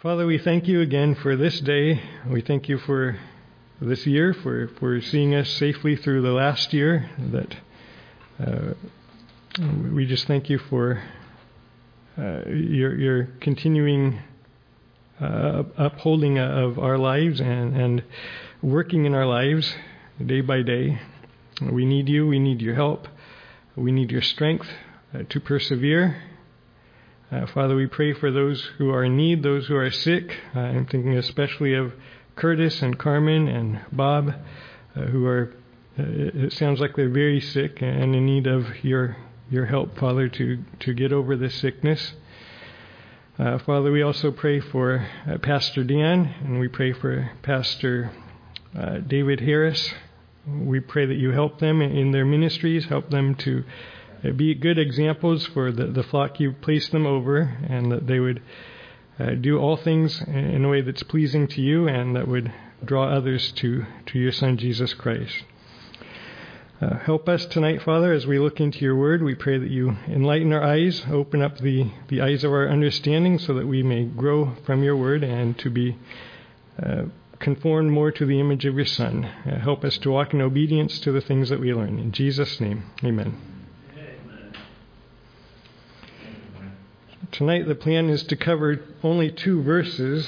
Father, we thank you again for this day. We thank you for this year, for seeing us safely through the last year. We just thank you for your continuing upholding of our lives and working in our lives day by day. We need you. We need your help. We need your strength to persevere. Father, we pray for those who are in need, those who are sick. I'm thinking especially of Curtis and Carmen and Bob, who are, it sounds like they're very sick and in need of your help, Father, to get over this sickness. Father, we also pray for Pastor Dan, and we pray for Pastor David Harris. We pray that you help them in their ministries, help them to be good examples for the flock you've placed them over, and that they would do all things in a way that's pleasing to you and that would draw others to your Son, Jesus Christ. Help us tonight, Father, as we look into your word. We pray that you enlighten our eyes, open up the eyes of our understanding so that we may grow from your word and to be conformed more to the image of your Son. Help us to walk in obedience to the things that we learn. In Jesus' name, amen. Tonight the plan is to cover only 2 verses.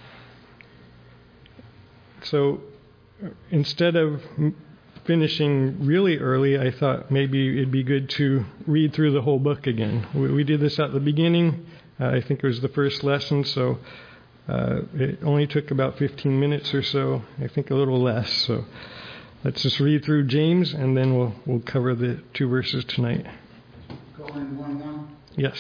So instead of finishing really early, I thought maybe it'd be good to read through the whole book again. We did this at the beginning. I think it was the first lesson, so it only took about 15 minutes or so. I think a little less. So let's just read through James, and then we'll cover the 2 verses tonight. Going 1:1? Yes.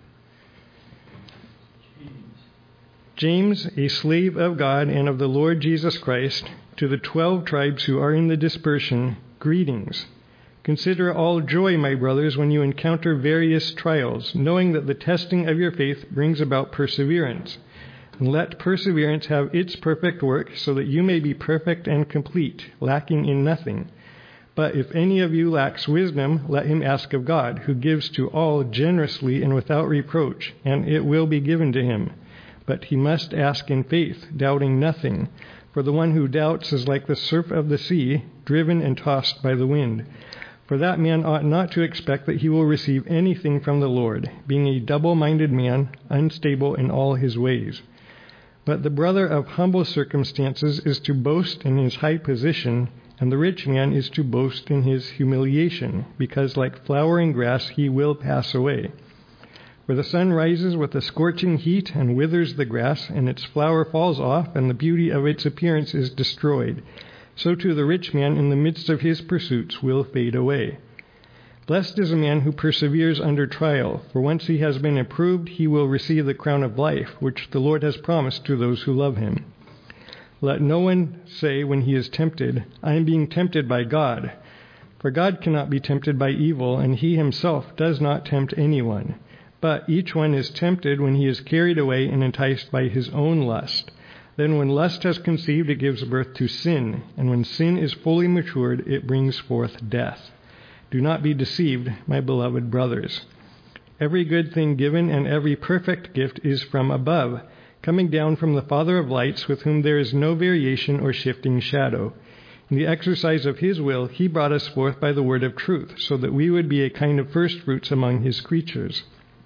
James, a slave of God and of the Lord Jesus Christ, to the 12 tribes who are in the dispersion, greetings. Consider all joy, my brothers, when you encounter various trials, knowing that the testing of your faith brings about perseverance. And let perseverance have its perfect work, so that you may be perfect and complete, lacking in nothing. But if any of you lacks wisdom, let him ask of God, who gives to all generously and without reproach, and it will be given to him. But he must ask in faith, doubting nothing. For the one who doubts is like the surf of the sea, driven and tossed by the wind. For that man ought not to expect that he will receive anything from the Lord, being a double-minded man, unstable in all his ways. But the brother of humble circumstances is to boast in his high position, and the rich man is to boast in his humiliation, because like flowering grass he will pass away. For the sun rises with a scorching heat and withers the grass, and its flower falls off, and the beauty of its appearance is destroyed. So too the rich man in the midst of his pursuits will fade away. Blessed is a man who perseveres under trial, for once he has been approved, he will receive the crown of life, which the Lord has promised to those who love him. Let no one say when he is tempted, I am being tempted by God. For God cannot be tempted by evil, and he himself does not tempt anyone. But each one is tempted when he is carried away and enticed by his own lust. Then when lust has conceived, it gives birth to sin. And when sin is fully matured, it brings forth death. Do not be deceived, my beloved brothers. Every good thing given and every perfect gift is from above, coming down from the Father of lights, with whom there is no variation or shifting shadow. In the exercise of his will, he brought us forth by the word of truth, so that we would be a kind of firstfruits among his creatures.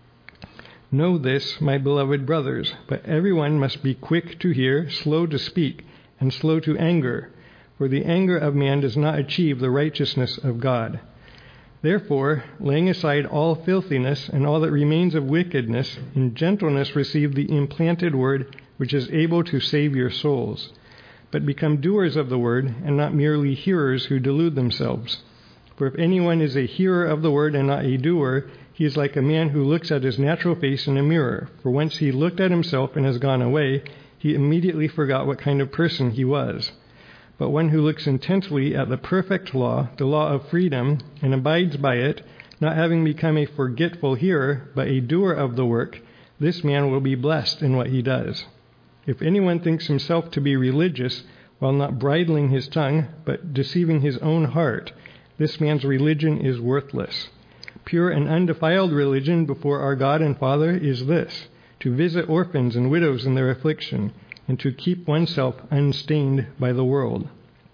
Know this, my beloved brothers, but everyone must be quick to hear, slow to speak, and slow to anger, for the anger of man does not achieve the righteousness of God. Therefore, laying aside all filthiness and all that remains of wickedness, in gentleness receive the implanted word, which is able to save your souls. But become doers of the word, and not merely hearers who delude themselves. For if anyone is a hearer of the word and not a doer, he is like a man who looks at his natural face in a mirror. For once he looked at himself and has gone away, he immediately forgot what kind of person he was. But one who looks intently at the perfect law, the law of freedom, and abides by it, not having become a forgetful hearer, but a doer of the work, this man will be blessed in what he does. If anyone thinks himself to be religious, while not bridling his tongue, but deceiving his own heart, this man's religion is worthless. Pure and undefiled religion before our God and Father is this, to visit orphans and widows in their affliction, and to keep oneself unstained by the world.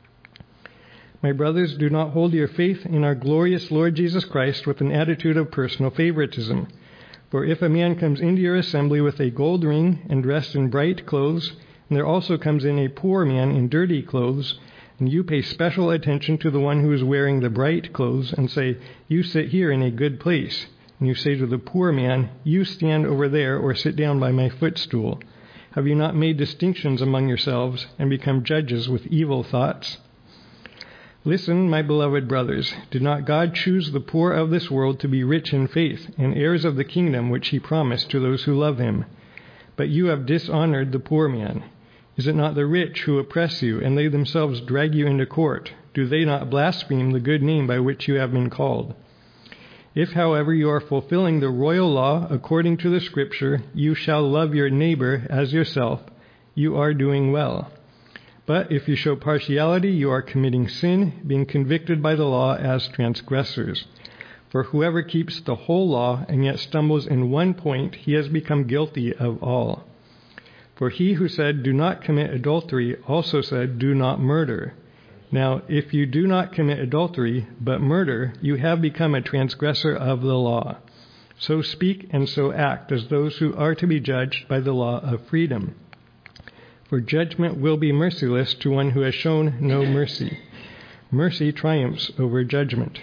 My brothers, do not hold your faith in our glorious Lord Jesus Christ with an attitude of personal favoritism. For if a man comes into your assembly with a gold ring and dressed in bright clothes, and there also comes in a poor man in dirty clothes, and you pay special attention to the one who is wearing the bright clothes, and say, "You sit here in a good place," and you say to the poor man, "You stand over there or sit down by my footstool," have you not made distinctions among yourselves and become judges with evil thoughts? Listen, my beloved brothers, did not God choose the poor of this world to be rich in faith and heirs of the kingdom which he promised to those who love him? But you have dishonored the poor man. Is it not the rich who oppress you, and they themselves drag you into court? Do they not blaspheme the good name by which you have been called? If, however, you are fulfilling the royal law according to the Scripture, "You shall love your neighbor as yourself," you are doing well. But if you show partiality, you are committing sin, being convicted by the law as transgressors. For whoever keeps the whole law and yet stumbles in one point, he has become guilty of all. For he who said, "Do not commit adultery," also said, "Do not murder." Now, if you do not commit adultery, but murder, you have become a transgressor of the law. So speak and so act as those who are to be judged by the law of freedom. For judgment will be merciless to one who has shown no mercy. Mercy triumphs over judgment.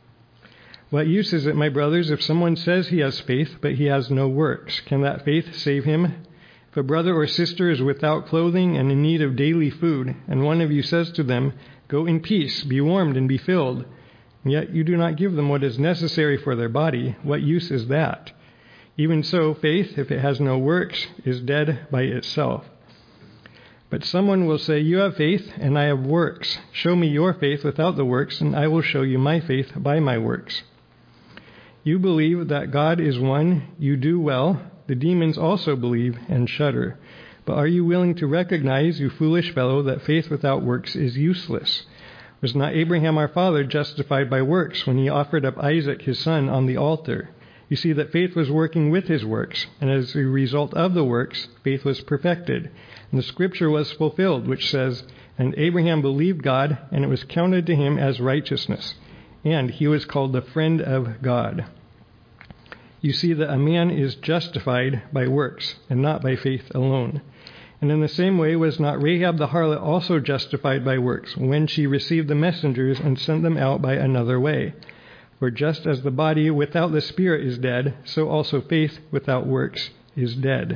What use is it, my brothers, if someone says he has faith, but he has no works? Can that faith save him? If a brother or sister is without clothing and in need of daily food, and one of you says to them, "Go in peace, be warmed and be filled," and yet you do not give them what is necessary for their body, what use is that? Even so, faith, if it has no works, is dead by itself. But someone will say, "You have faith, and I have works. Show me your faith without the works, and I will show you my faith by my works." You believe that God is one, you do well. The demons also believe and shudder. But are you willing to recognize, you foolish fellow, that faith without works is useless? Was not Abraham our father justified by works when he offered up Isaac his son on the altar? You see that faith was working with his works, and as a result of the works, faith was perfected. And the scripture was fulfilled, which says, "And Abraham believed God, and it was counted to him as righteousness. And he was called the friend of God." You see that a man is justified by works, and not by faith alone. And in the same way was not Rahab the harlot also justified by works, when she received the messengers and sent them out by another way? For just as the body without the spirit is dead, so also faith without works is dead.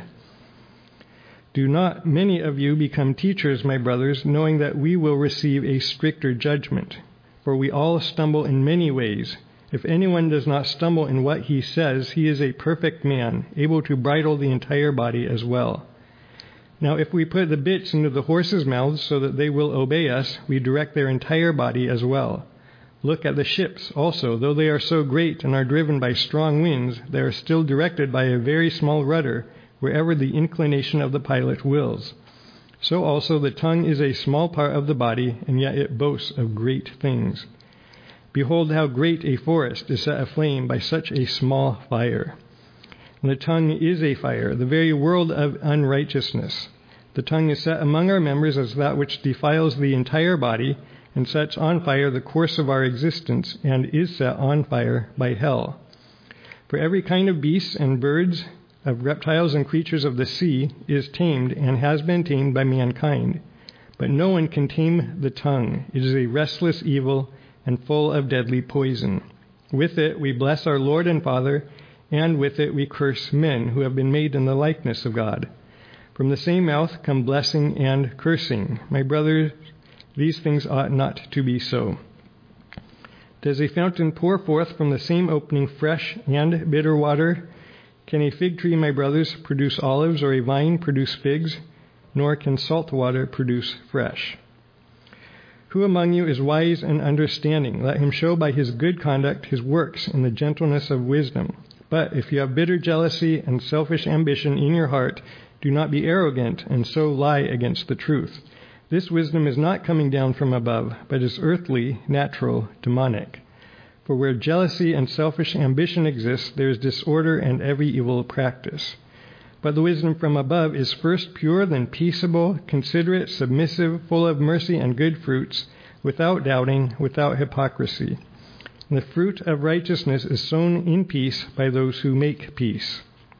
Do not many of you become teachers, my brothers, knowing that we will receive a stricter judgment? For we all stumble in many ways. If anyone does not stumble in what he says, he is a perfect man, able to bridle the entire body as well. Now, if we put the bits into the horses' mouths so that they will obey us, we direct their entire body as well. Look at the ships also. Though they are so great and are driven by strong winds, they are still directed by a very small rudder, wherever the inclination of the pilot wills. So also the tongue is a small part of the body, and yet it boasts of great things. Behold how great a forest is set aflame by such a small fire. And the tongue is a fire, the very world of unrighteousness. The tongue is set among our members as that which defiles the entire body, and sets on fire the course of our existence, and is set on fire by hell. For every kind of beasts and birds, of reptiles and creatures of the sea, is tamed and has been tamed by mankind. But no one can tame the tongue. It is a restless evil and full of deadly poison. With it we bless our Lord and Father, and with it we curse men who have been made in the likeness of God. From the same mouth come blessing and cursing. My brothers, these things ought not to be so. Does a fountain pour forth from the same opening fresh and bitter water? Can a fig tree, my brothers, produce olives, or a vine produce figs? Nor can salt water produce fresh. Who among you is wise and understanding? Let him show by his good conduct his works in the gentleness of wisdom. But if you have bitter jealousy and selfish ambition in your heart, do not be arrogant and so lie against the truth. This wisdom is not coming down from above, but is earthly, natural, demonic. For where jealousy and selfish ambition exist, there is disorder and every evil practice. But the wisdom from above is first pure, then peaceable, considerate, submissive, full of mercy and good fruits, without doubting, without hypocrisy. And the fruit of righteousness is sown in peace by those who make peace.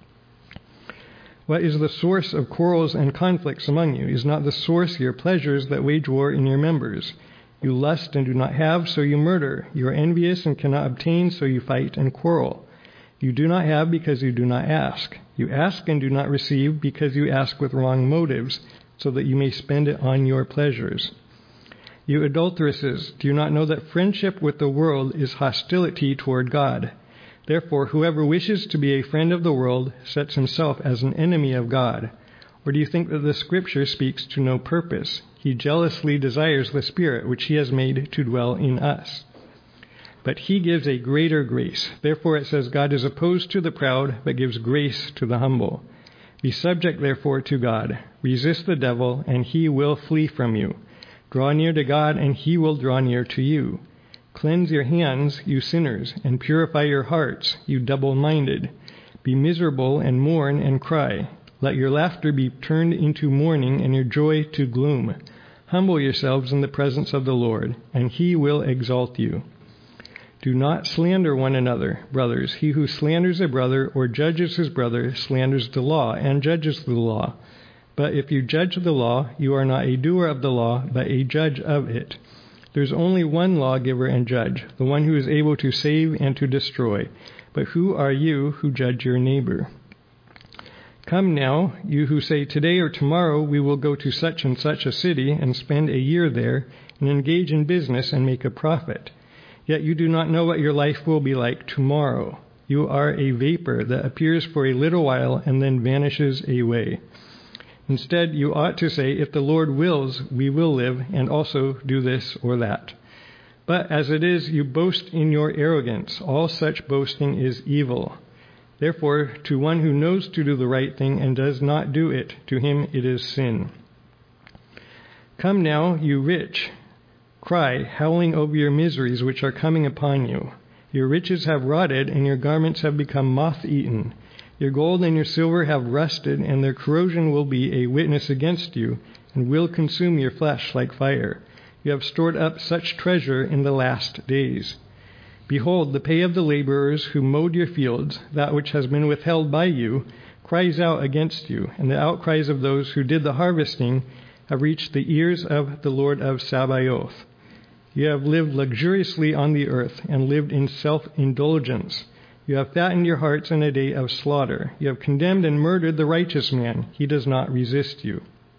What is the source of quarrels and conflicts among you? Is not the source your pleasures that wage war in your members? You lust and do not have, so you murder. You are envious and cannot obtain, so you fight and quarrel. You do not have because you do not ask. You ask and do not receive because you ask with wrong motives, so that you may spend it on your pleasures. You adulteresses, do you not know that friendship with the world is hostility toward God? Therefore, whoever wishes to be a friend of the world sets himself as an enemy of God. Or do you think that the Scripture speaks to no purpose? He jealously desires the Spirit which he has made to dwell in us. But he gives a greater grace. Therefore it says, God is opposed to the proud, but gives grace to the humble. Be subject, therefore, to God. Resist the devil, and he will flee from you. Draw near to God, and he will draw near to you. Cleanse your hands, you sinners, and purify your hearts, you double-minded. Be miserable and mourn and cry. Let your laughter be turned into mourning and your joy to gloom. Humble yourselves in the presence of the Lord, and he will exalt you. Do not slander one another, brothers. He who slanders a brother or judges his brother slanders the law and judges the law. But if you judge the law, you are not a doer of the law, but a judge of it. There is only one lawgiver and judge, the one who is able to save and to destroy. But who are you who judge your neighbor? Come now, you who say, today or tomorrow we will go to such and such a city and spend a year there and engage in business and make a profit. Yet you do not know what your life will be like tomorrow. You are a vapor that appears for a little while and then vanishes away. Instead, you ought to say, if the Lord wills, we will live and also do this or that. But as it is, you boast in your arrogance. All such boasting is evil. Therefore, to one who knows to do the right thing and does not do it, to him it is sin. Come now, you rich. Cry, howling over your miseries which are coming upon you. Your riches have rotted, and your garments have become moth-eaten. Your gold and your silver have rusted, and their corrosion will be a witness against you, and will consume your flesh like fire. You have stored up such treasure in the last days. Behold, the pay of the laborers who mowed your fields, that which has been withheld by you, cries out against you, and the outcries of those who did the harvesting have reached the ears of the Lord of Sabaoth. You have lived luxuriously on the earth, and lived in self-indulgence. You have fattened your hearts in a day of slaughter. You have condemned and murdered the righteous man. He does not resist you.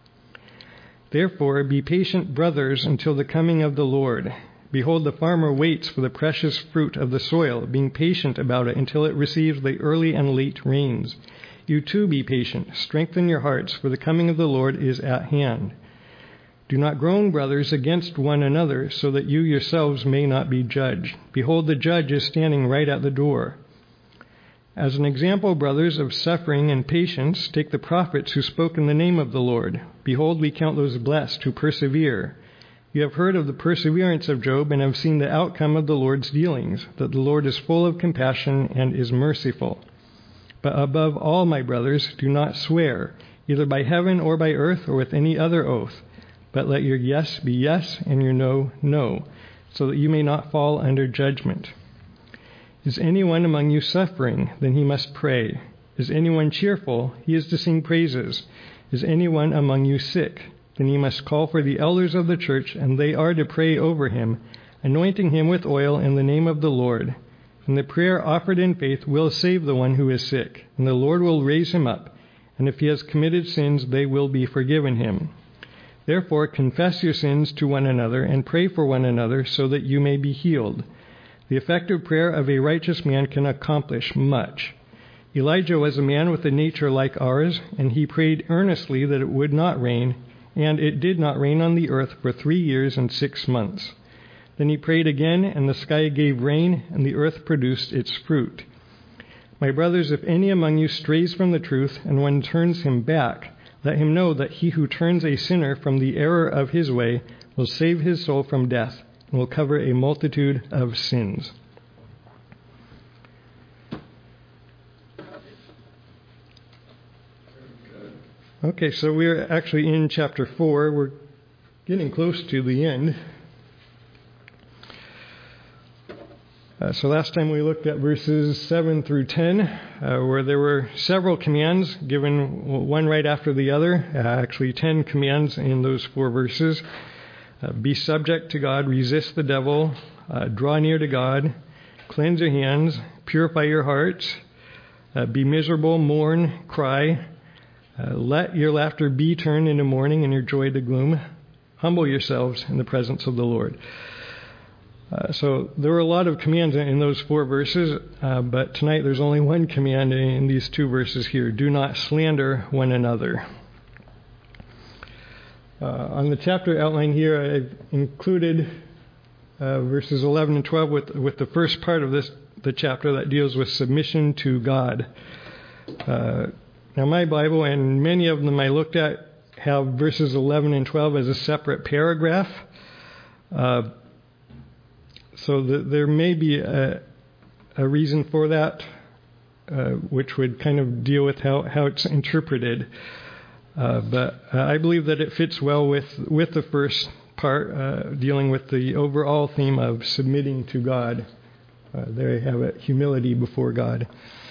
Therefore, be patient, brothers, until the coming of the Lord. Behold, the farmer waits for the precious fruit of the soil, being patient about it until it receives the early and late rains. You too be patient. Strengthen your hearts, for the coming of the Lord is at hand. Do not groan, brothers, against one another, so that you yourselves may not be judged. Behold, the judge is standing right at the door. As an example, brothers, of suffering and patience, take the prophets who spoke in the name of the Lord. Behold, we count those blessed who persevere. You have heard of the perseverance of Job and have seen the outcome of the Lord's dealings, that the Lord is full of compassion and is merciful. But above all, my brothers, do not swear, either by heaven or by earth or with any other oath. But let your yes be yes and your no, no, so that you may not fall under judgment. Is anyone among you suffering? Then he must pray. Is anyone cheerful? He is to sing praises. Is anyone among you sick? Then he must call for the elders of the church, and they are to pray over him, anointing him with oil in the name of the Lord. And the prayer offered in faith will save the one who is sick, and the Lord will raise him up. And if he has committed sins, they will be forgiven him. Therefore, confess your sins to one another and pray for one another so that you may be healed. The effective prayer of a righteous man can accomplish much. Elijah was a man with a nature like ours, and he prayed earnestly that it would not rain, and it did not rain on the earth for 3 years and 6 months. Then he prayed again, and the sky gave rain, and the earth produced its fruit. My brothers, if any among you strays from the truth, and one turns him back, let him know that he who turns a sinner from the error of his way will save his soul from death and will cover a multitude of sins. Okay, so we're actually in chapter 4. We're getting close to the end. So last time we looked at verses 7 through 10, where there were several commands given one right after the other. Actually 10 commands in those 4 verses. Be subject to God, resist the devil, draw near to God, cleanse your hands, purify your hearts, be miserable, mourn, cry. Let your laughter be turned into mourning and your joy to gloom. Humble yourselves in the presence of the Lord. So there were a lot of commands in those 4 verses, but tonight there's only one command in these 2 verses here. Do not slander one another. On the chapter outline here, I've included verses 11 and 12 with the first part of the chapter that deals with submission to God. Now, my Bible and many of them I looked at have verses 11 and 12 as a separate paragraph. So there may be a reason for that, which would kind of deal with how it's interpreted. But I believe that it fits well with the first part, dealing with the overall theme of submitting to God. There you have it, humility before God.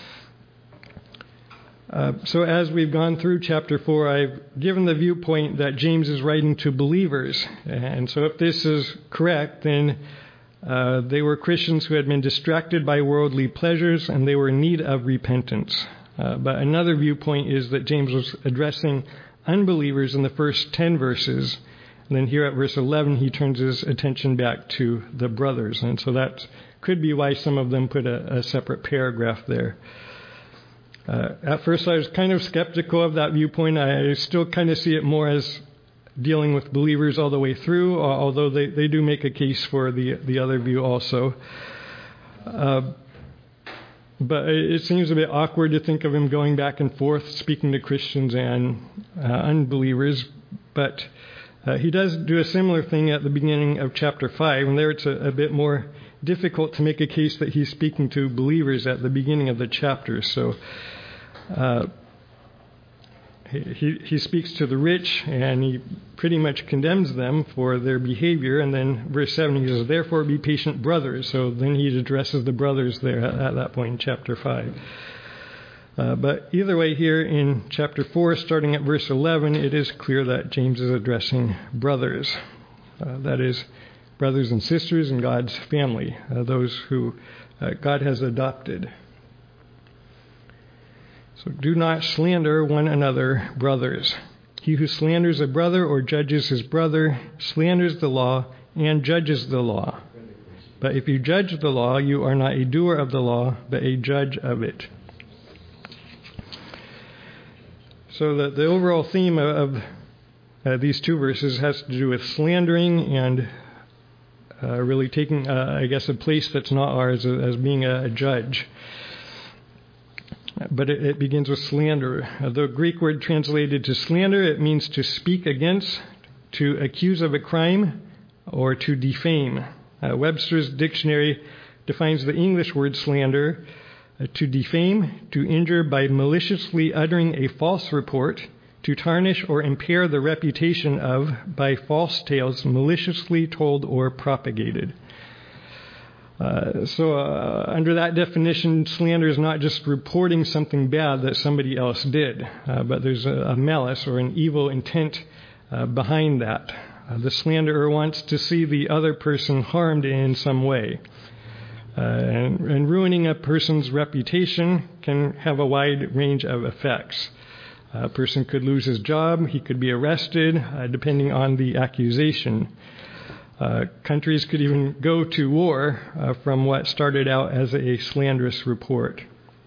So as we've gone through chapter 4, I've given the viewpoint that James is writing to believers. And so if this is correct, then they were Christians who had been distracted by worldly pleasures and they were in need of repentance. But another viewpoint is that James was addressing unbelievers in the first 10 verses. And then here at verse 11, he turns his attention back to the brothers. And so that could be why some of them put a separate paragraph there. At first, I was kind of skeptical of that viewpoint. I still kind of see it more as dealing with believers all the way through, although they do make a case for the other view also. But it seems a bit awkward to think of him going back and forth, speaking to Christians and unbelievers. But he does do a similar thing at the beginning of chapter 5, and there it's a bit more difficult to make a case that he's speaking to believers at the beginning of the chapter. So he speaks to the rich, and he pretty much condemns them for their behavior. And then verse 7, he says, therefore be patient, brothers. So then he addresses the brothers there at that point in chapter 5. But either way, here in chapter 4, starting at verse 11, it is clear that James is addressing brothers. That is, brothers and sisters in God's family, those who God has adopted. So do not slander one another, brothers. He who slanders a brother or judges his brother slanders the law and judges the law. But if you judge the law, you are not a doer of the law, but a judge of it. So the overall theme of these 2 verses has to do with slandering and really taking, a place that's not ours as being a judge. But it begins with slander. The Greek word translated to slander, it means to speak against, to accuse of a crime, or to defame. Webster's dictionary defines the English word slander to defame, to injure by maliciously uttering a false report, to tarnish or impair the reputation of by false tales maliciously told or propagated. So under that definition, slander is not just reporting something bad that somebody else did, but there's a malice or an evil intent behind that. The slanderer wants to see the other person harmed in some way. And ruining a person's reputation can have a wide range of effects. A person could lose his job, he could be arrested, depending on the accusation. Countries could even go to war from what started out as a slanderous report.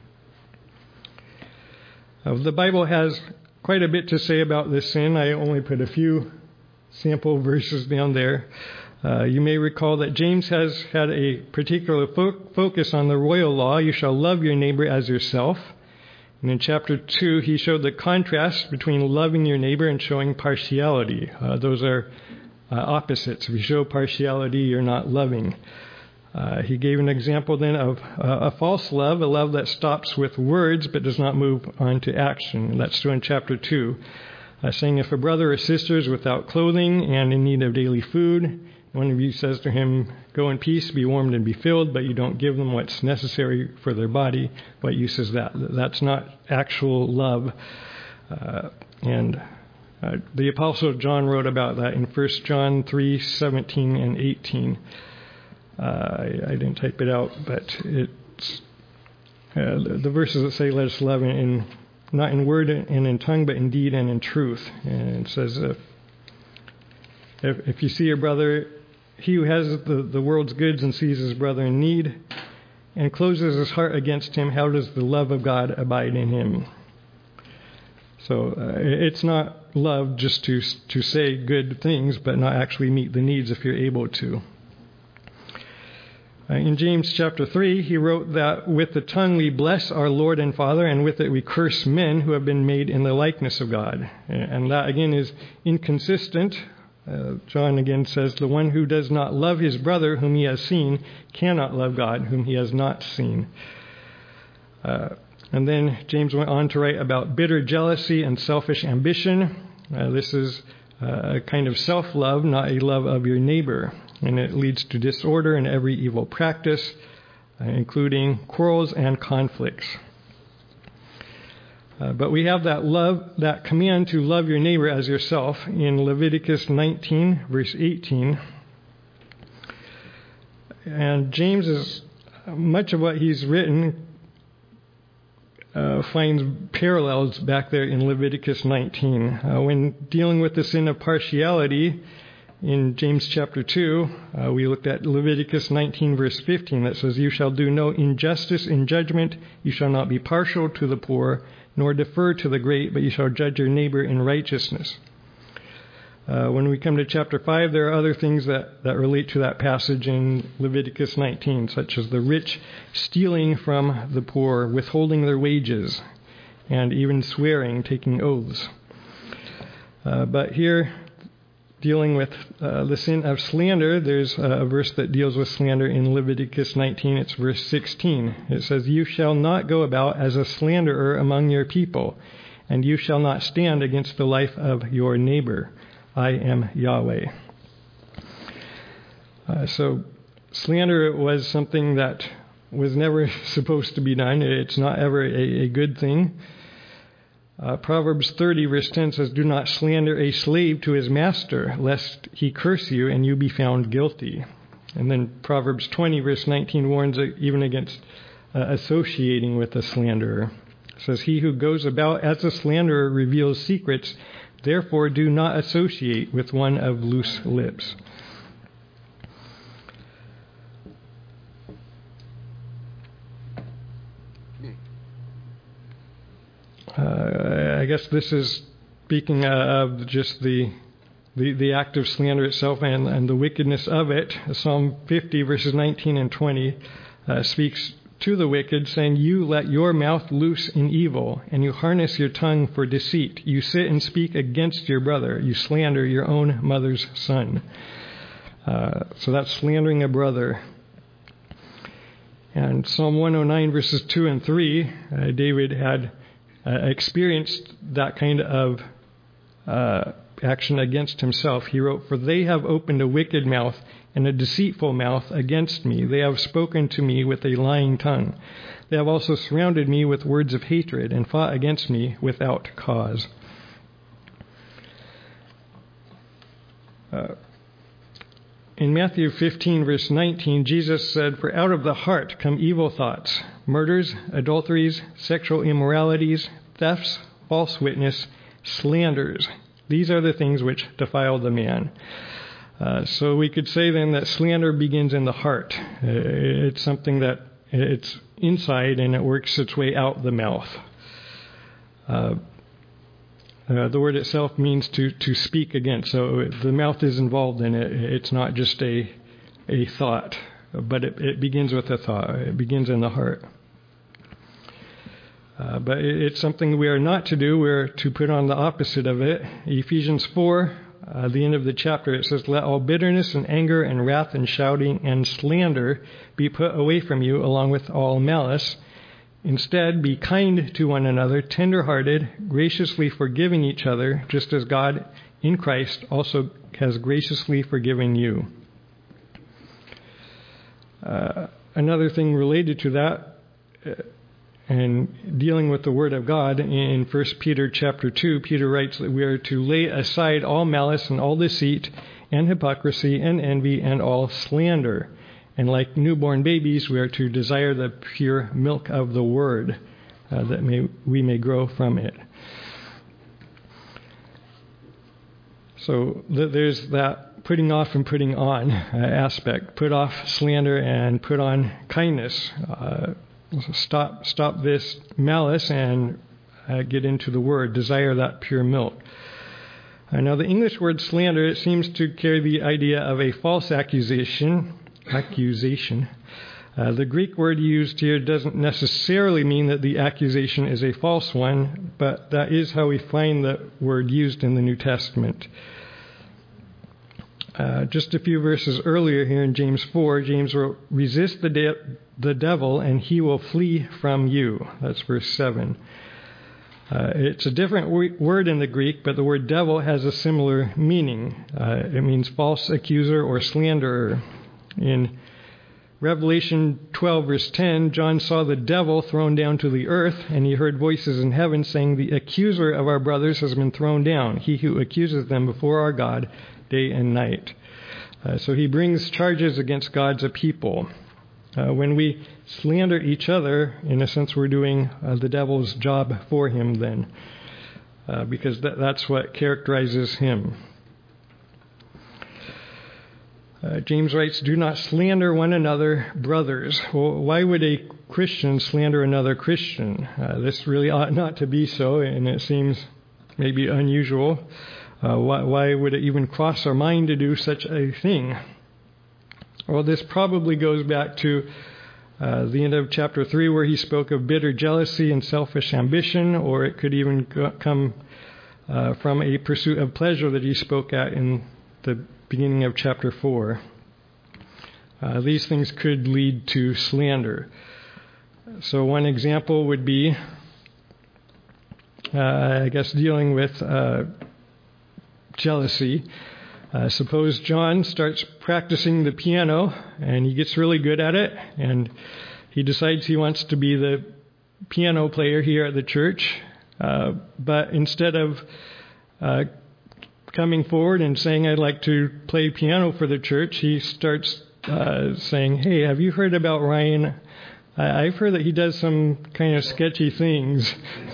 The Bible has quite a bit to say about this sin. I only put a few sample verses down there. You may recall that James has had a particular focus on the royal law, you shall love your neighbor as yourself. And in chapter 2, he showed the contrast between loving your neighbor and showing partiality. Those are opposites. If you show partiality, you're not loving. He gave an example then of a false love, a love that stops with words but does not move on to action. That's still in chapter 2, saying, if a brother or sister is without clothing and in need of daily food, one of you says to him, go in peace, be warmed and be filled, but you don't give them what's necessary for their body, what use is that? That's not actual love. The Apostle John wrote about that in 1 John 3:17 and 18. I didn't type it out, but it's the verses that say, let us love not in word and in tongue, but in deed and in truth. And it says, if you see your brother, he who has the world's goods and sees his brother in need and closes his heart against him, how does the love of God abide in him? So it's not love just to say good things, but not actually meet the needs if you're able to. In James chapter 3, he wrote that with the tongue we bless our Lord and Father, and with it we curse men who have been made in the likeness of God. And that, again, is inconsistent. John again says, the one who does not love his brother whom he has seen cannot love God whom he has not seen. And then James went on to write about bitter jealousy and selfish ambition. This is a kind of self-love, not a love of your neighbor. And it leads to disorder and every evil practice, including quarrels and conflicts. But we have that love, that command to love your neighbor as yourself in Leviticus 19, verse 18. And James is, much of what he's written finds parallels back there in Leviticus 19. When dealing with the sin of partiality, in James chapter 2, we looked at Leviticus 19, verse 15, that says, you shall do no injustice in judgment, you shall not be partial to the poor, nor defer to the great, but you shall judge your neighbor in righteousness. When we come to chapter 5, there are other things that relate to that passage in Leviticus 19, such as the rich stealing from the poor, withholding their wages, and even swearing, taking oaths. But here, dealing with the sin of slander, there's a verse that deals with slander in Leviticus 19. It's verse 16. It says, you shall not go about as a slanderer among your people, and you shall not stand against the life of your neighbor. I am Yahweh. So slander was something that was never supposed to be done. It's not ever a good thing. Proverbs 30, verse 10 says, do not slander a slave to his master, lest he curse you and you be found guilty. And then Proverbs 20, verse 19 warns even against associating with a slanderer. It says, he who goes about as a slanderer reveals secrets, therefore do not associate with one of loose lips. I guess this is speaking of just the act of slander itself and the wickedness of it. Psalm 50, verses 19 and 20 speaks to the wicked, saying, you let your mouth loose in evil, and you harness your tongue for deceit. You sit and speak against your brother. You slander your own mother's son. So that's slandering a brother. And Psalm 109, verses 2 and 3, David had experienced that kind of action against himself. He wrote, for they have opened a wicked mouth and a deceitful mouth against me. They have spoken to me with a lying tongue. They have also surrounded me with words of hatred and fought against me without cause. In Matthew 15, verse 19, Jesus said, for out of the heart come evil thoughts, murders, adulteries, sexual immoralities, thefts, false witness, slanders. These are the things which defile the man. So we could say then that slander begins in the heart. It's something that it's inside and it works its way out the mouth. The word itself means to speak against. So the mouth is involved in it. It's not just a thought, but it begins with a thought. It begins in the heart. But it's something we are not to do. We're to put on the opposite of it. Ephesians 4, the end of the chapter, it says, "Let all bitterness and anger and wrath and shouting and slander be put away from you, along with all malice. Instead, be kind to one another, tender-hearted, graciously forgiving each other, just as God in Christ also has graciously forgiven you." Another thing related to that, and dealing with the Word of God, in 1 Peter chapter 2, Peter writes that we are to lay aside all malice and all deceit and hypocrisy and envy and all slander. And like newborn babies, we are to desire the pure milk of the Word, that we may grow from it. So there's that putting off and putting on aspect. Put off slander and put on kindness. Stop this malice and get into the Word. Desire that pure milk. Now, the English word slander, it seems to carry the idea of a false accusation. The Greek word used here doesn't necessarily mean that the accusation is a false one, but that is how we find the word used in the New Testament. Just a few verses earlier here in James 4, James wrote, "Resist the devil and he will flee from you." That's verse 7. It's a different word in the Greek, but the word devil has a similar meaning. It means false accuser or slanderer. In Revelation 12, verse 10, John saw the devil thrown down to the earth, and he heard voices in heaven saying, "The accuser of our brothers has been thrown down, he who accuses them before our God day and night." So he brings charges against God's people. When we slander each other, in a sense, we're doing the devil's job for him then, because that's what characterizes him. James writes, "Do not slander one another, brothers." Well, why would a Christian slander another Christian? This really ought not to be so, and it seems maybe unusual. Why would it even cross our mind to do such a thing? Well, this probably goes back to the end of chapter 3, where he spoke of bitter jealousy and selfish ambition, or it could even come from a pursuit of pleasure that he spoke at in the beginning of chapter 4. These things could lead to slander. So one example would be, dealing with jealousy. Suppose John starts practicing the piano and he gets really good at it, and he decides he wants to be the piano player here at the church, but instead of coming forward and saying, "I'd like to play piano for the church," he starts saying, "Hey, have you heard about Ryan? I've heard that he does some kind of sketchy things."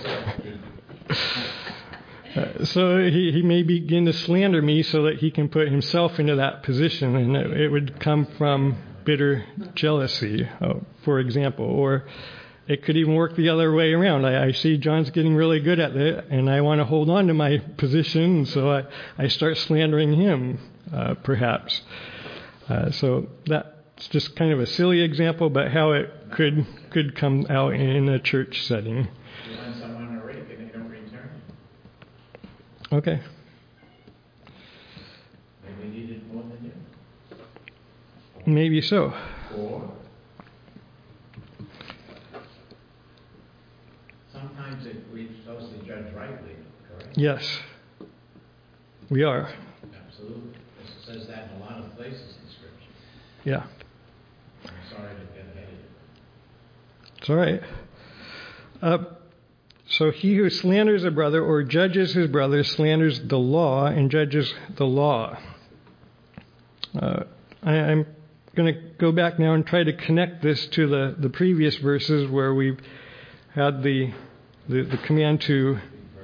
So he may begin to slander me so that he can put himself into that position, and it would come from bitter jealousy, for example. Or it could even work the other way around. I see John's getting really good at it, and I want to hold on to my position, so I start slandering him, perhaps. So that's just kind of a silly example, but how it could come out in a church setting. You lend someone a rake and they don't return. Okay. Maybe they need it more than you. Maybe so. Or sometimes we're supposed to judge rightly, correct? Yes. We are. Absolutely. It says that in a lot of places in Scripture. Yeah. I'm sorry to get ahead of you. It's all right. So he who slanders a brother or judges his brother slanders the law and judges the law. I'm going to go back now and try to connect this to the previous verses where we've had the command to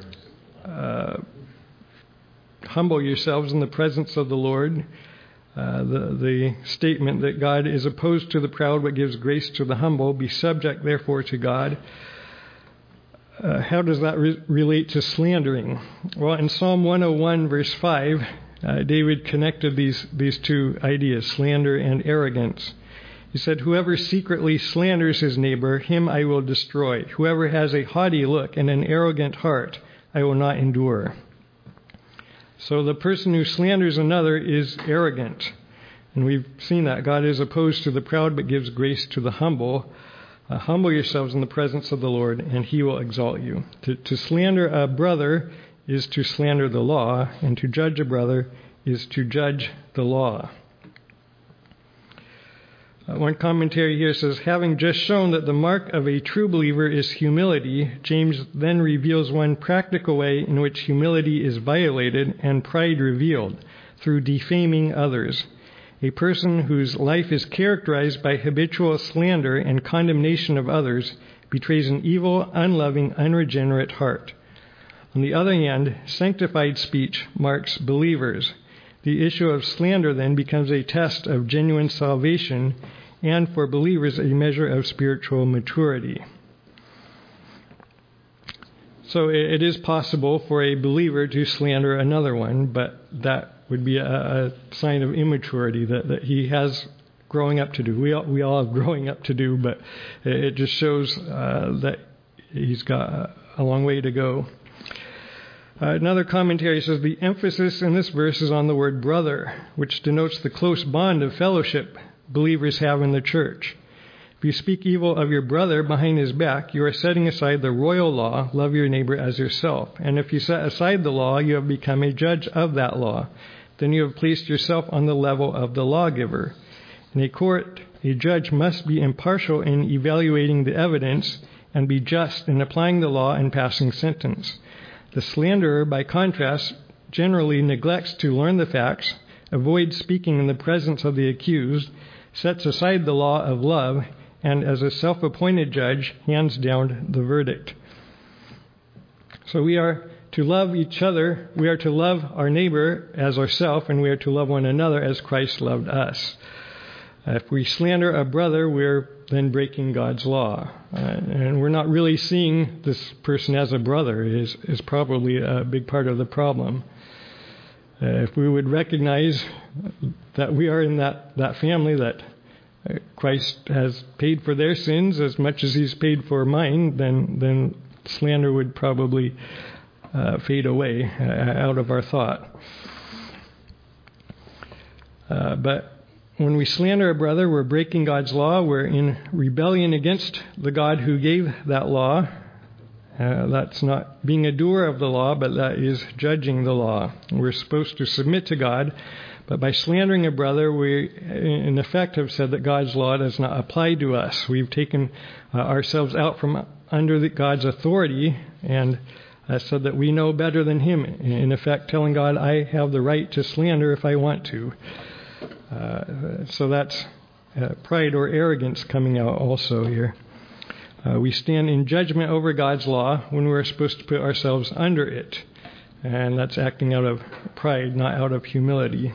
humble yourselves in the presence of the Lord. The statement that God is opposed to the proud but gives grace to the humble. Be subject, therefore, to God. How does that relate to slandering? Well, in Psalm 101, verse 5, David connected these two ideas, slander and arrogance. He said, "Whoever secretly slanders his neighbor, him I will destroy. Whoever has a haughty look and an arrogant heart, I will not endure." So the person who slanders another is arrogant. And we've seen that. God is opposed to the proud but gives grace to the humble. Humble yourselves in the presence of the Lord, and he will exalt you. To slander a brother is to slander the law, and to judge a brother is to judge the law. One commentary here says, having just shown that the mark of a true believer is humility, James then reveals one practical way in which humility is violated and pride revealed, through defaming others. A person whose life is characterized by habitual slander and condemnation of others betrays an evil, unloving, unregenerate heart. On the other hand, sanctified speech marks believers. The issue of slander then becomes a test of genuine salvation and for believers a measure of spiritual maturity. So it is possible for a believer to slander another one, but that would be a sign of immaturity that he has growing up to do. We all have growing up to do, but it just shows that he's got a long way to go. Another commentary says the emphasis in this verse is on the word brother, which denotes the close bond of fellowship believers have in the church. If you speak evil of your brother behind his back, you are setting aside the royal law, love your neighbor as yourself. And if you set aside the law, you have become a judge of that law. Then you have placed yourself on the level of the lawgiver. In a court, a judge must be impartial in evaluating the evidence and be just in applying the law and passing sentence. The slanderer, by contrast, generally neglects to learn the facts, avoids speaking in the presence of the accused, sets aside the law of love, and as a self-appointed judge, hands down the verdict. So we are to love each other, we are to love our neighbor as ourselves, and we are to love one another as Christ loved us. If we slander a brother, we're then breaking God's law. And we're not really seeing this person as a brother is probably a big part of the problem. If we would recognize that we are in that family, that Christ has paid for their sins as much as he's paid for mine, then slander would probably fade away out of our thought. But when we slander a brother, we're breaking God's law. We're in rebellion against the God who gave that law. That's not being a doer of the law, but that is judging the law. We're supposed to submit to God, but by slandering a brother, we in effect have said that God's law does not apply to us. We've taken ourselves out from under God's authority and said that we know better than him. In effect, telling God, I have the right to slander if I want to. So that's pride or arrogance coming out also here. We stand in judgment over God's law when we're supposed to put ourselves under it. And that's acting out of pride, not out of humility.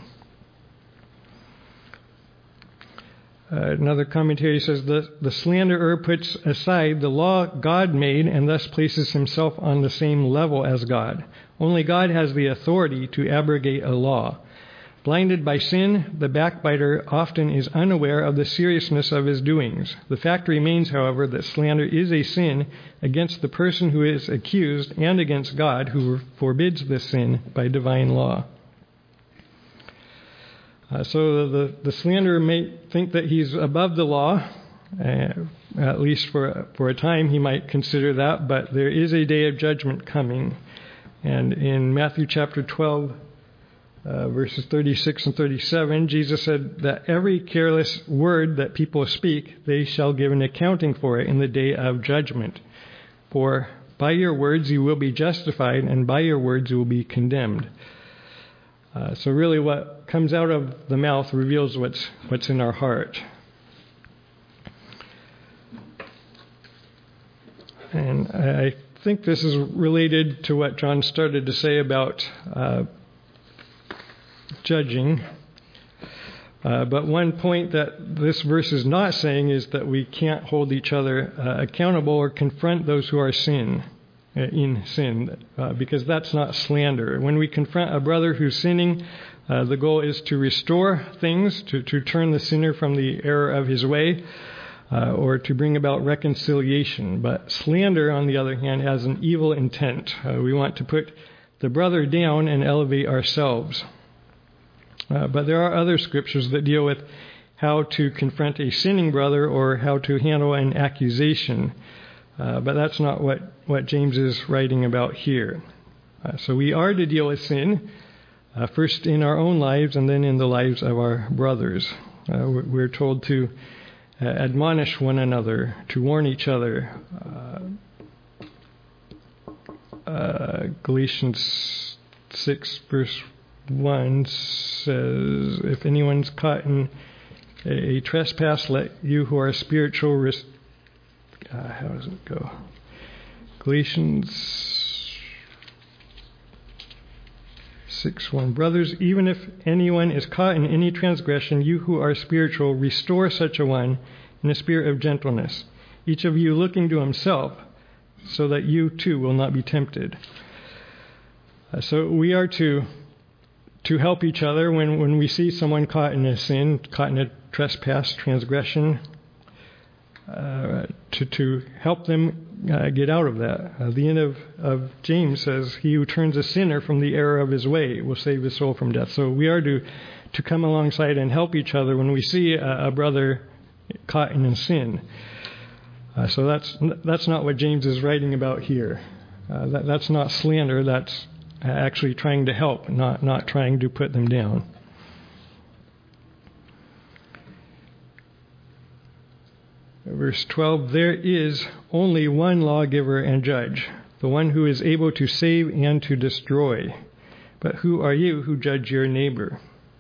Another commentary says that the slanderer puts aside the law God made and thus places himself on the same level as God. Only God has the authority to abrogate a law. Blinded by sin, the backbiter often is unaware of the seriousness of his doings. The fact remains, however, that slander is a sin against the person who is accused and against God, who forbids this sin by divine law. So the slanderer may think that he's above the law. At least for a time he might consider that, but there is a day of judgment coming. And in Matthew chapter 12, verses 36 and 37, Jesus said that every careless word that people speak, they shall give an accounting for it in the day of judgment. For by your words you will be justified, and by your words you will be condemned. So really what comes out of the mouth reveals what's in our heart. And I think this is related to what John started to say about judging. But one point that this verse is not saying is that we can't hold each other accountable or confront those who are in sin, because that's not slander. When we confront a brother who's sinning, the goal is to restore things, to turn the sinner from the error of his way, or to bring about reconciliation. But slander, on the other hand, has an evil intent. We want to put the brother down and elevate ourselves. But there are other scriptures that deal with how to confront a sinning brother or how to handle an accusation. But that's not what James is writing about here. So we are to deal with sin, first in our own lives and then in the lives of our brothers. We're told to admonish one another, to warn each other. Galatians 6 verse 1 says, if anyone's caught in a trespass, let you who are spiritual how does it go? Galatians 6:1. Brothers, even if anyone is caught in any transgression, you who are spiritual, restore such a one in a spirit of gentleness, each of you looking to himself, so that you too will not be tempted. So we are to help each other when we see someone caught in a sin, caught in a trespass, transgression, to help them get out of that. The end of James says, he who turns a sinner from the error of his way will save his soul from death. So we are to come alongside and help each other when we see a brother caught in a sin. So that's not what James is writing about here. That's not slander. That's actually trying to help, not trying to put them down. Verse 12, there is only one lawgiver and judge, the one who is able to save and to destroy. But who are you who judge your neighbor?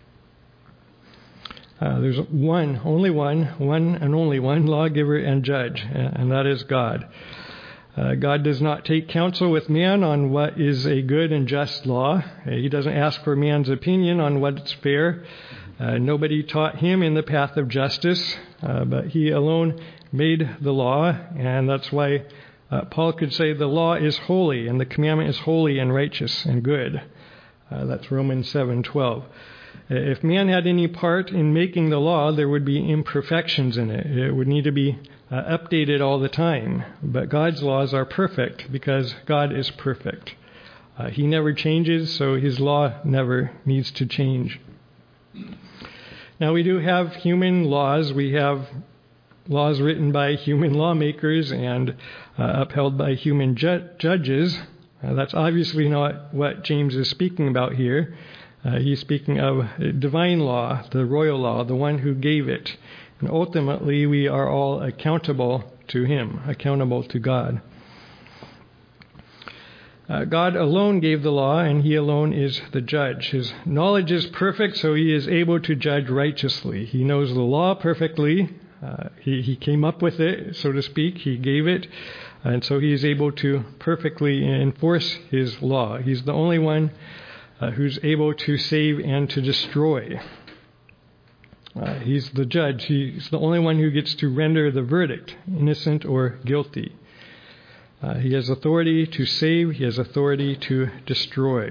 There's only one and only one lawgiver and judge, and that is God. God does not take counsel with man on what is a good and just law. He doesn't ask for man's opinion on what's fair. Nobody taught him in the path of justice, but he alone made the law, and that's why Paul could say the law is holy and the commandment is holy and righteous and good. That's Romans 7:12. If man had any part in making the law, there would be imperfections in it. It would need to be updated all the time. But God's laws are perfect because God is perfect. He never changes, so his law never needs to change. Now, we do have human laws. We have laws written by human lawmakers and upheld by human judges. That's obviously not what James is speaking about here. He's speaking of divine law, the royal law, the one who gave it. And ultimately, we are all accountable to him, accountable to God. God alone gave the law, and he alone is the judge. His knowledge is perfect, so he is able to judge righteously. He knows the law perfectly. He came up with it, so to speak. He gave it, and so he is able to perfectly enforce his law. He's the only one who's able to save and to destroy. He's the judge. He's the only one who gets to render the verdict, innocent or guilty. He has authority to save. He has authority to destroy.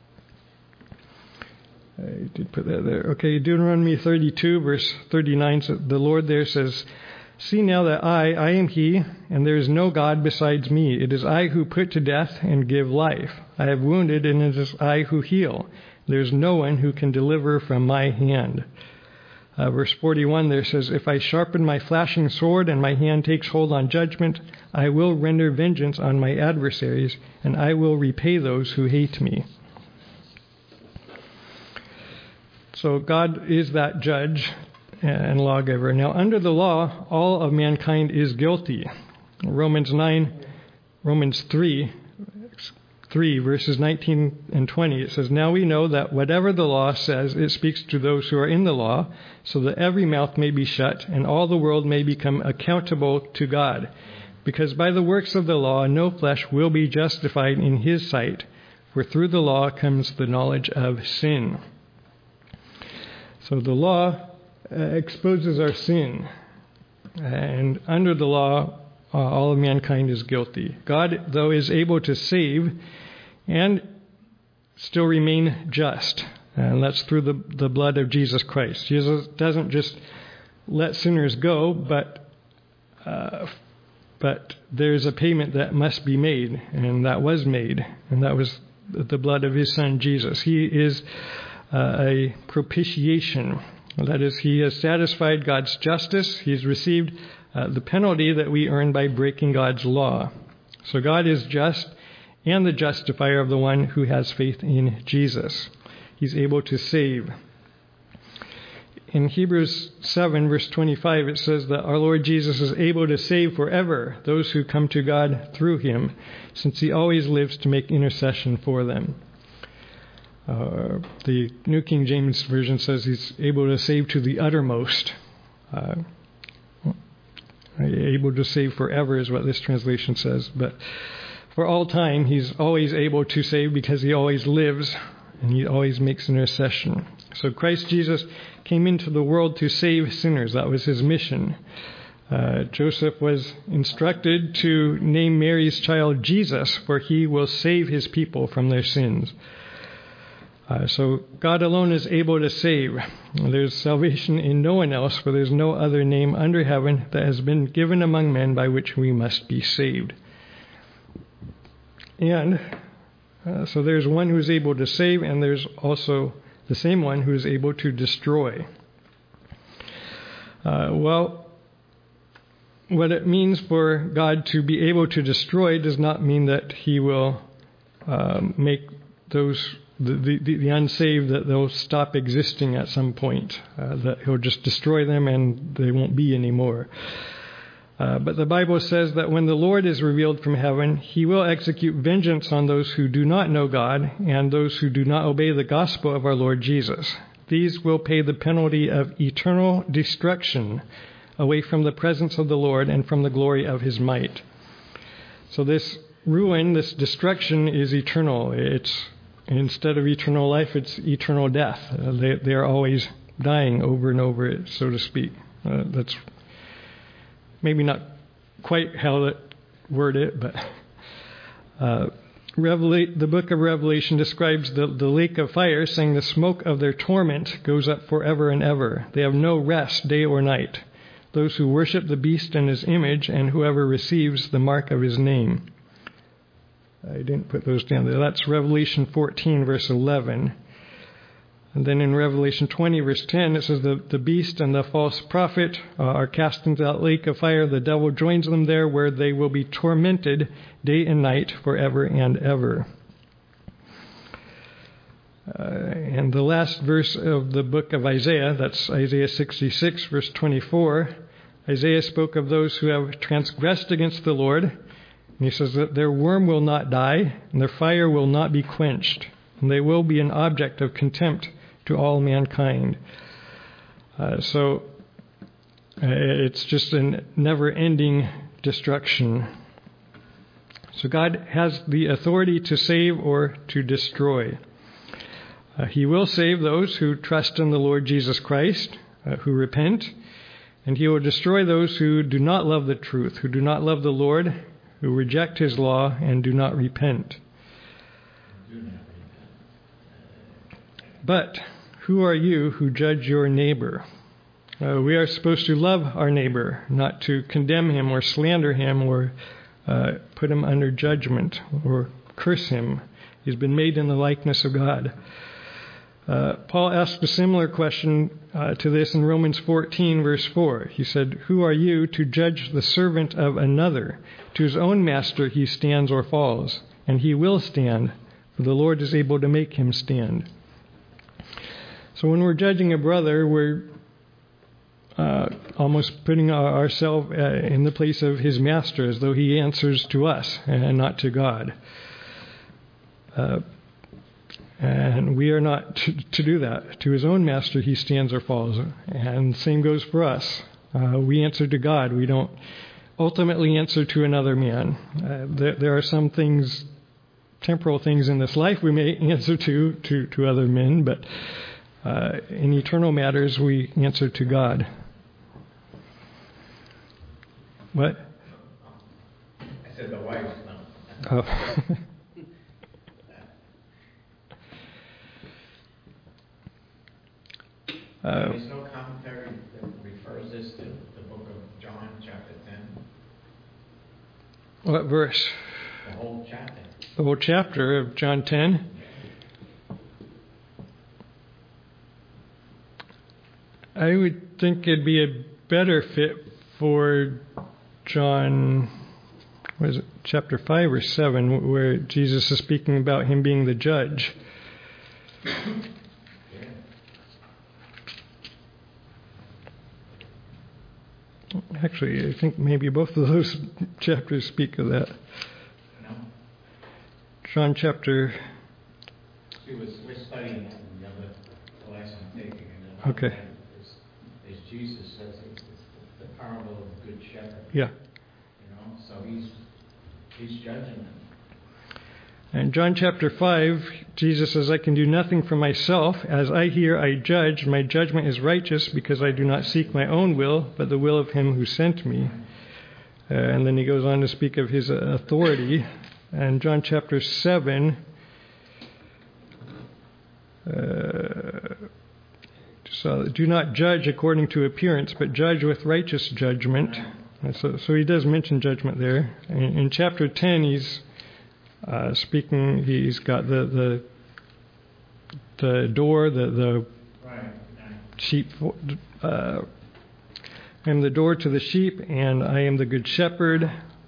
I did put that there. Okay, Deuteronomy 32, verse 39, the Lord there says, see now that I am he, and there is no God besides me. It is I who put to death and give life. I have wounded, and it is I who heal. There is no one who can deliver from my hand. Verse 41 there says, if I sharpen my flashing sword and my hand takes hold on judgment, I will render vengeance on my adversaries, and I will repay those who hate me. So God is that judge and lawgiver. Now, under the law, all of mankind is guilty. Romans 3, verses 19 and 20, it says, now we know that whatever the law says, it speaks to those who are in the law, so that every mouth may be shut, and all the world may become accountable to God. Because by the works of the law, no flesh will be justified in his sight, for through the law comes the knowledge of sin. So the law exposes our sin, and under the law, all of mankind is guilty. God, though, is able to save and still remain just, and that's through the blood of Jesus Christ. Jesus doesn't just let sinners go, but there's a payment that must be made, and that was made, and that was the blood of his Son, Jesus. He is a propitiation. That is, he has satisfied God's justice. He's received the penalty that we earn by breaking God's law. So God is just and the justifier of the one who has faith in Jesus. He's able to save. In Hebrews 7, verse 25, it says that our Lord Jesus is able to save forever those who come to God through him, since he always lives to make intercession for them. The New King James Version says he's able to save to the uttermost. Able to save forever is what this translation says. But for all time, he's always able to save because he always lives and he always makes intercession. So Christ Jesus came into the world to save sinners. That was his mission. Joseph was instructed to name Mary's child Jesus, for he will save his people from their sins. So God alone is able to save. There's salvation in no one else, for there's no other name under heaven that has been given among men by which we must be saved. And so there's one who is able to save, and there's also the same one who is able to destroy. Well, what it means for God to be able to destroy does not mean that he will make those the unsaved, that they'll stop existing at some point, that he'll just destroy them and they won't be anymore. But the Bible says that when the Lord is revealed from heaven, he will execute vengeance on those who do not know God and those who do not obey the gospel of our Lord Jesus. These will pay the penalty of eternal destruction away from the presence of the Lord and from the glory of his might. So this ruin, this destruction is eternal. It's instead of eternal life, it's eternal death. They are always dying over and over, so to speak. That's maybe not quite how that word it, but the book of Revelation describes the lake of fire, saying the smoke of their torment goes up forever and ever. They have no rest day or night. Those who worship the beast and his image, and whoever receives the mark of his name. I didn't put those down there. That's Revelation 14, verse 11. And then in Revelation 20, verse 10, it says the beast and the false prophet are cast into that lake of fire. The devil joins them there, where they will be tormented day and night forever and ever. And the last verse of the book of Isaiah, that's Isaiah 66, verse 24. Isaiah spoke of those who have transgressed against the Lord. And he says that their worm will not die, and their fire will not be quenched, and they will be an object of contempt to all mankind. So it's just a never-ending destruction. So God has the authority to save or to destroy. He will save those who trust in the Lord Jesus Christ, who repent, and he will destroy those who do not love the truth, who do not love the Lord, who reject his law and do not repent. But who are you who judge your neighbor? We are supposed to love our neighbor, not to condemn him or slander him or put him under judgment or curse him. He's been made in the likeness of God. Paul asked a similar question to this in Romans 14, verse 4. He said, "Who are you to judge the servant of another? To his own master he stands or falls, and he will stand, for the Lord is able to make him stand." So when we're judging a brother, we're almost putting ourselves in the place of his master, as though he answers to us and not to God. And we are not to do that. To his own master he stands or falls. And the same goes for us. We answer to God. We don't ultimately answer to another man. There are some things, temporal things in this life we may answer to other men, but in eternal matters we answer to God. What? I said the wife. Oh. There's no commentary that refers this to the book of John, chapter 10. What verse? The whole chapter. the whole chapter of John 10. I would think it'd be a better fit for John, what is it, chapter 5 or 7, where Jesus is speaking about him being the judge. Actually, I think maybe both of those chapters speak of that. No? John chapter... We're studying that in the other class I'm taking. And Okay. As Jesus says, it's the parable of the Good Shepherd. Yeah. So he's judging them. And John chapter 5, Jesus says, I can do nothing for myself. As I hear, I judge. My judgment is righteous because I do not seek my own will, but the will of him who sent me. And then he goes on to speak of his authority. And John chapter 7, so do not judge according to appearance, but judge with righteous judgment. So he does mention judgment there. In chapter 10, he's speaking. He's got the door, the sheep. I am the door to the sheep, and I am the good shepherd.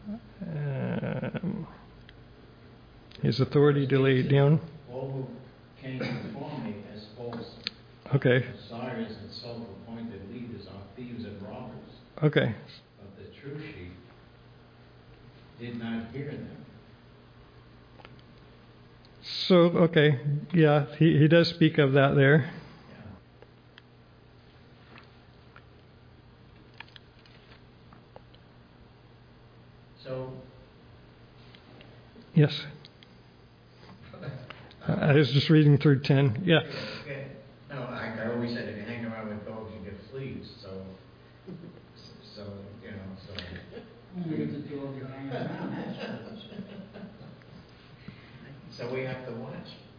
His authority to lay it down. All who came before me as false Okay. messiahs and self-appointed leaders are thieves and robbers. Okay. But the true sheep did not hear them. So, okay. Yeah, he does speak of that there. Yeah. So, Yes. I was just reading through 10. Yeah. no, I always said if you hang around with dogs, you get fleas. So. Only get the dog you hang around. So we have to watch.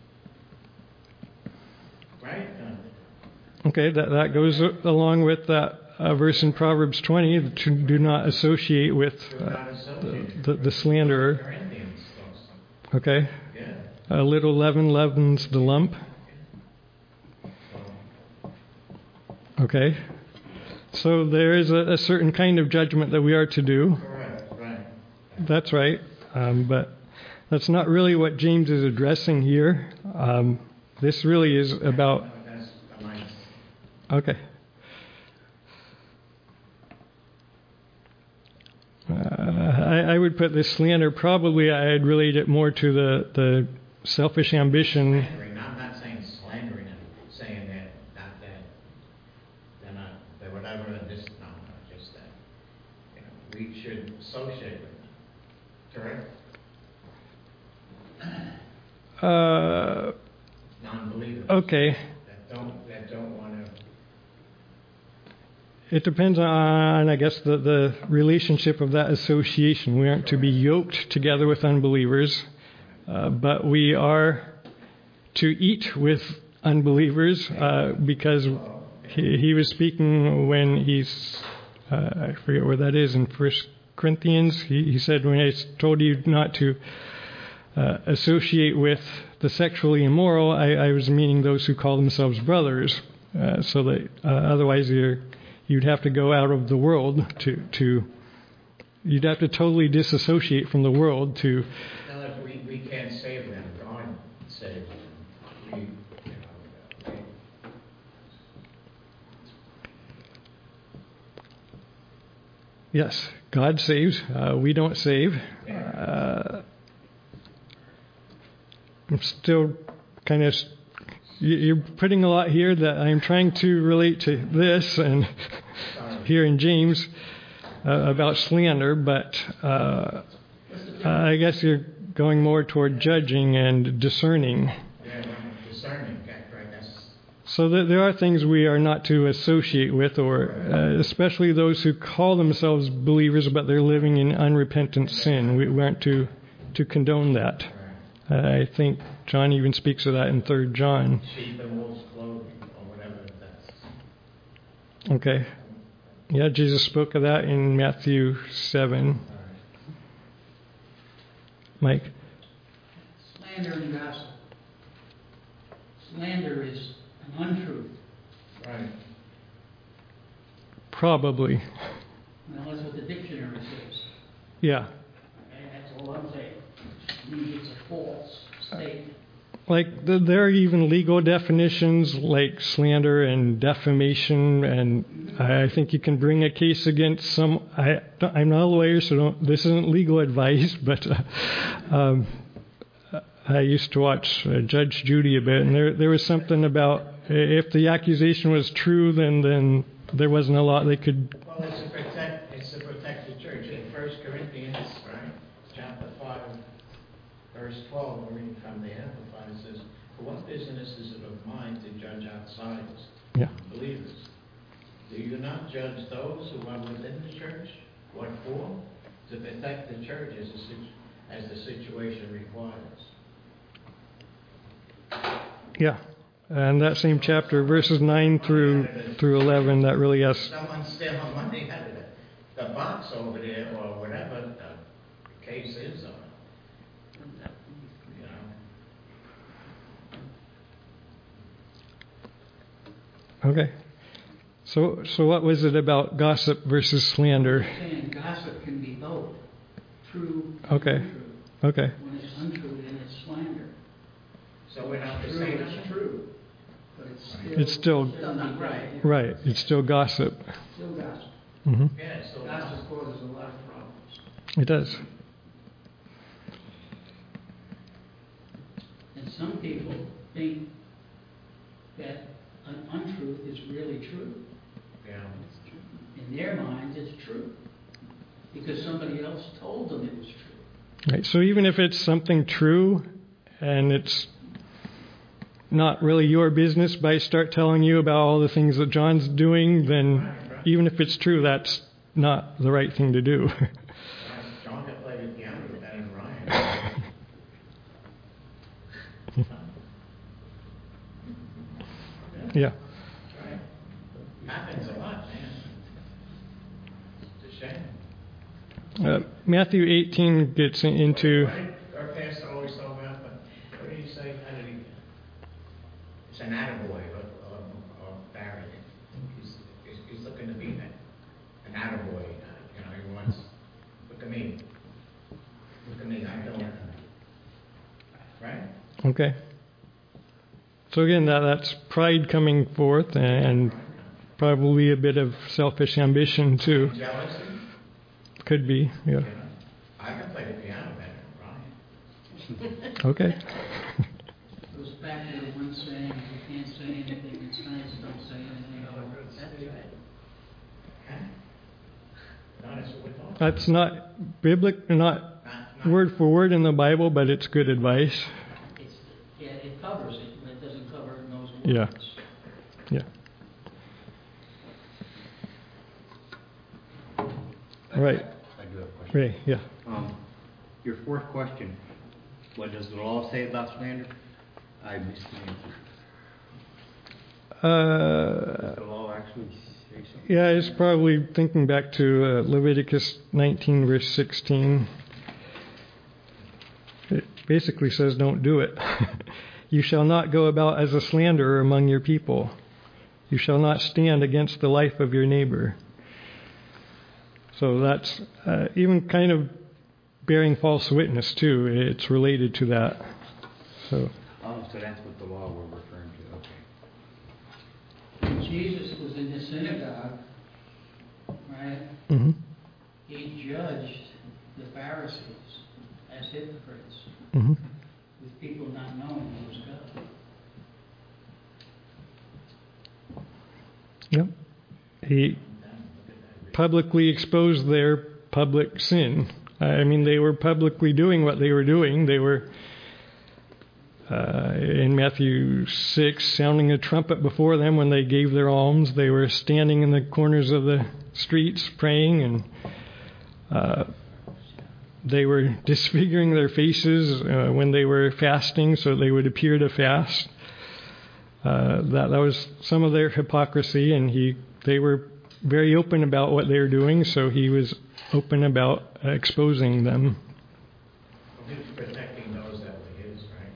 Right? Okay, that goes along with that verse in Proverbs 20, to do not associate with the slanderer. Corinthians, Okay? yeah. A little leaven leavens the lump. Okay? So there is a certain kind of judgment that we are to do. Correct, right. That's right. But that's not really what James is addressing here. This really is about... That's mine. Okay. I would put this slander, probably I'd relate it more to the selfish ambition. Slandering. I'm not saying slandering and saying that, not that they're whatever, and this, no, just that. We should associate with them. Correct? Non-believers. Okay. That don't want to. It depends on, I guess, the relationship of that association. We aren't to be yoked together with unbelievers, but we are to eat with unbelievers because he was speaking when he's, I forget where that is, in 1 Corinthians. He said, when I told you not to associate with the sexually immoral, I was meaning those who call themselves brothers, so that otherwise you'd have to go out of the world you'd have to totally disassociate from the world to... Now, if we can't save them, God saves them. Yes, God saves. We don't save. I'm still kind of... You're putting a lot here that I'm trying to relate to this and here in James about slander, but I guess you're going more toward judging and discerning. Yeah, discerning, right? So there are things we are not to associate with, or especially those who call themselves believers, but they're living in unrepentant sin. We aren't to condone that. I think John even speaks of that in 3 John. Sheep and wolves clothing, or whatever that's. Okay. Yeah, Jesus spoke of that in Matthew 7. Mike? slander and gossip? Slander is an untruth. Right. Probably. Well, that's what the dictionary says. Yeah. Okay, that's all I'm saying. It means it's a false statement. Like, there are even legal definitions like slander and defamation, and I think you can bring a case against some. I'm not a lawyer, so this isn't legal advice, but I used to watch Judge Judy a bit, and there was something about if the accusation was true, then there wasn't a lot they could. Well, it's to protect the church. In 1 Corinthians, right, chapter 5, verse 12, we're reading from the Amplified, it says, "For what business is it of mine to judge outsiders, believers? Do you not judge those who are within the church? What for? To protect the church as the situation requires." Yeah. And that same chapter, verses 9 through 11, that really has. Someone's stealing money out of the box over there, or whatever the case is, or, you know. Okay. So what was it about gossip versus slander? I'm saying gossip can be both true and Okay. untrue. Okay. When it's untrue, then it's slander. So we're not the True, same. it's true. But It's still not right. right. It's still gossip. Still gossip. Hmm. Yeah, so Gossip causes a lot of problems. It does. And some people think that an untruth is really true. yeah. In their minds, it's true. Because somebody else told them it was true. Right. So even if it's something true, and it's not really your business, but I start telling you about all the things that John's doing, then Right. even if it's true, that's not the right thing to do. John could play the piano better than Ryan. Yeah. Right. Happens a lot, man. It's a shame. Matthew 18 gets into. Our pastor always talk about, but what did he say? How did he? It's an attaboy of Barry. He's looking to be an attaboy. He wants. Look at me. Look at me. I'm doing it. Right? Okay. So again, that's pride coming forth, and probably a bit of selfish ambition too. Jealousy. Could be, yeah. You know, I can play the piano better than Ryan. Okay. Goes back to the one saying, if you can't say anything that's nice, don't say anything at all. That's right. Huh? No, that's what we're talking about. That's not biblical, not Not word for word in the Bible, but it's good advice. It covers it, but it doesn't cover those words. Yeah. Yeah. Right. I do have a question. Ray, yeah. Your fourth question, what does the law say about slander? I missed the answer. Does the law actually say something? Yeah, it's probably thinking back to Leviticus 19, verse 16. It basically says, don't do it. You shall not go about as a slanderer among your people. You shall not stand against the life of your neighbor. So that's even kind of bearing false witness, too. It's related to that. So So that's what the law we're referring to. Okay. When Jesus was in the synagogue, right, mhm. he judged the Pharisees as hypocrites, Mhm. with people not knowing he was God. Yep. He publicly exposed their public sin. I mean, they were publicly doing what they were doing. They were, in Matthew 6, sounding a trumpet before them when they gave their alms. They were standing in the corners of the streets praying, and they were disfiguring their faces when they were fasting so they would appear to fast. That was some of their hypocrisy, and they were very open about what they were doing, so he was open about exposing them. He was protecting those that were his, right?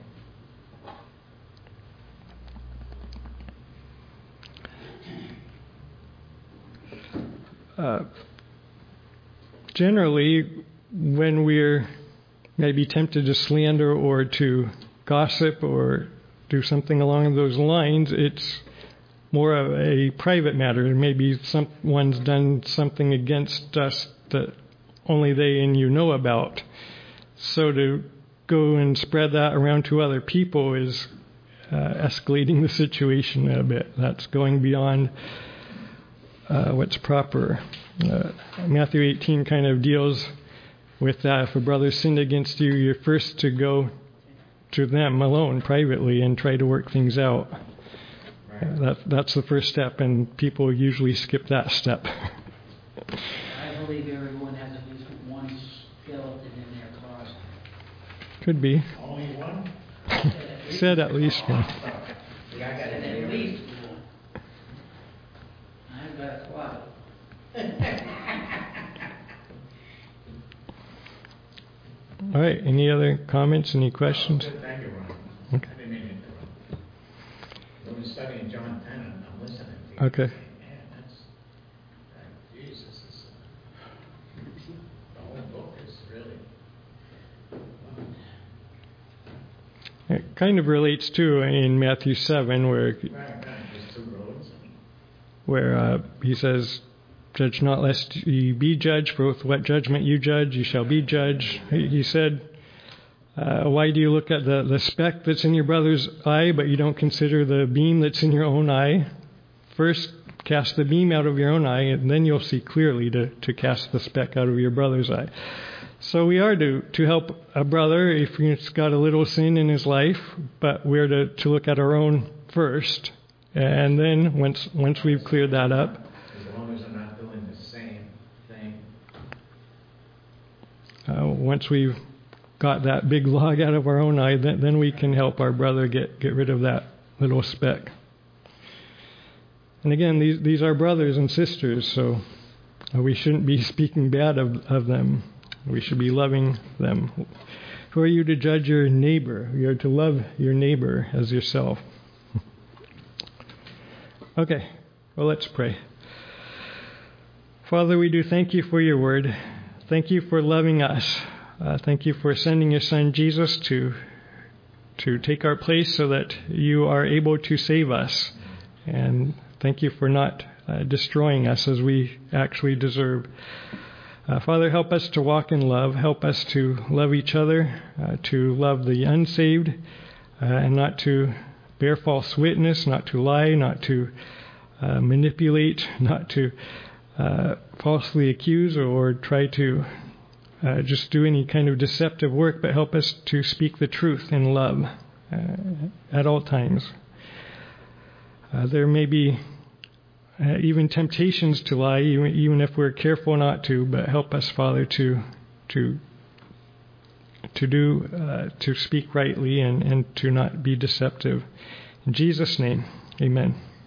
generally, when we're maybe tempted to slander or to gossip or do something along those lines, it's more of a private matter. Maybe someone's done something against us that only they and you know about. So to go and spread that around to other people is escalating the situation a bit. That's going beyond what's proper. Matthew 18 kind of deals with that. If a brother sinned against you, you're first to go to them alone privately and try to work things out. That's the first step, and people usually skip that step. I believe everyone has at least one skeleton in their closet. Could be. Only one? Said at least one. See, I got And it. at least one. I've got a closet. All right. Any other comments? Any questions? Thank you, Ron. Okay. I didn't mean to interrupt. When we're studying John 10, I'm listening to you. Okay. Man, that's, Jesus, is, the whole book is really, It kind of relates to in Matthew 7 right, just two roads. where he says, "Judge not lest ye be judged, for with what judgment you judge, you shall be judged." He said, why do you look at the speck that's in your brother's eye, but you don't consider the beam that's in your own eye? First, cast the beam out of your own eye, and then you'll see clearly to cast the speck out of your brother's eye. So we are to help a brother if he's got a little sin in his life, but we're to look at our own first. And then once we've cleared that up, As long as they're not doing the same thing. once we've got that big log out of our own eye, then we can help our brother get rid of that little speck. And again, these are brothers and sisters, so we shouldn't be speaking bad of them. We should be loving them. Who are you to judge your neighbor? You are to love your neighbor as yourself. Okay, well, let's pray. Father, we do thank you for your word. Thank you for loving us. Thank you for sending your son Jesus to take our place so that you are able to save us. And thank you for not destroying us as we actually deserve. Father, help us to walk in love. Help us to love each other, to love the unsaved, and not to bear false witness, not to lie, not to manipulate, not to falsely accuse or try to just do any kind of deceptive work, but help us to speak the truth in love at all times. There may be even temptations to lie, even if we're careful not to, but help us, Father, to speak rightly and to not be deceptive. In Jesus' name, amen.